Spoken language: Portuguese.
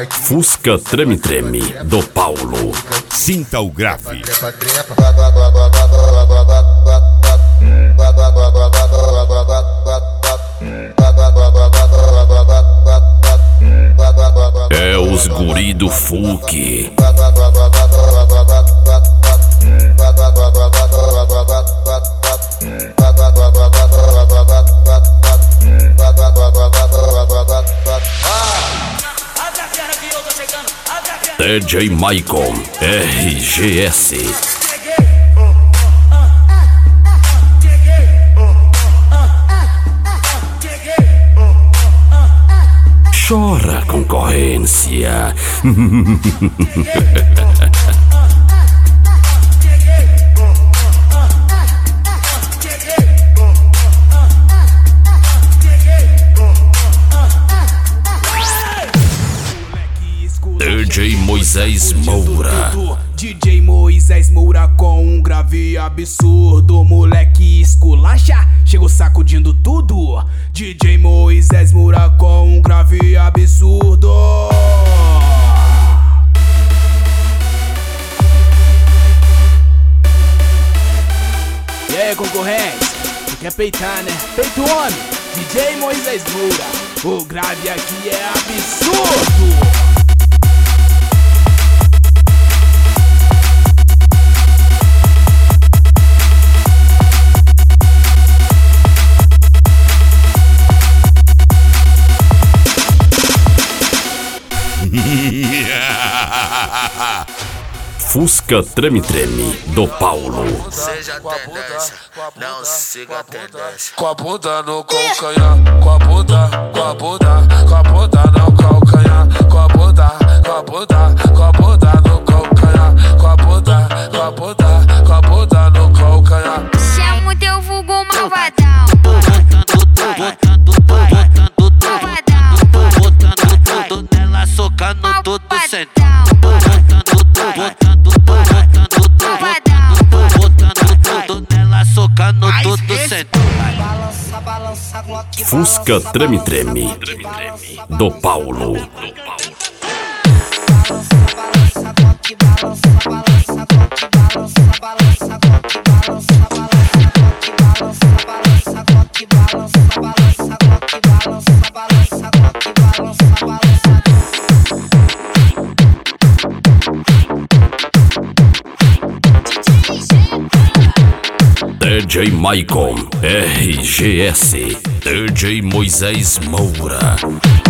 Fusca Treme Treme, do Paulo. Sinta o grave. É os guri do Fuque. DJ Maicon, RGS. Chora, concorrência. DJ Moisés Moura. DJ Moisés Moura com um grave absurdo. Moleque esculacha, chegou sacudindo tudo. DJ Moisés Moura com um grave absurdo. E aí, concorrente? Tu quer peitar, né? Peito homem, DJ Moisés Moura. O grave aqui é absurdo. Fusca Treme Treme, do Paulo. Seja tendência, não siga a tendência. Com a bunda no calcanhar, com a bunda, com a bunda, com a bunda no calcanhar, com a bunda, com a bunda, com a bunda no calcanhar, com a bunda, com a bunda, com a bunda no calcanhar. Chama o teu vulgo malvadão. Botando nela, socando tudo sentado. Fusca Treme Treme, do Paulo. DJ Maicon, RGS. DJ Moisés Moura.